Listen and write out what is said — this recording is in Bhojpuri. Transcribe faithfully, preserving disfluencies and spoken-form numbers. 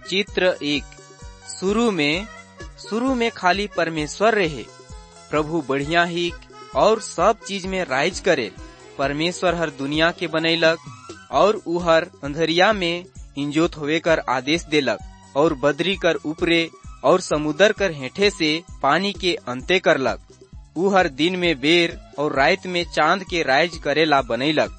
चित्र एक। शुरू में शुरू में खाली परमेश्वर रहे। प्रभु बढ़िया ही और सब चीज में राइज करे। परमेश्वर हर दुनिया के बनैलक और उ हर अंधरिया में इंजोत होवे कर आदेश देलक और बदरी कर ऊपरे और समुद्र कर हेठे से पानी के अंते करलक। उ हर दिन में बेर और रात में चांद के राइज करेला बनैलक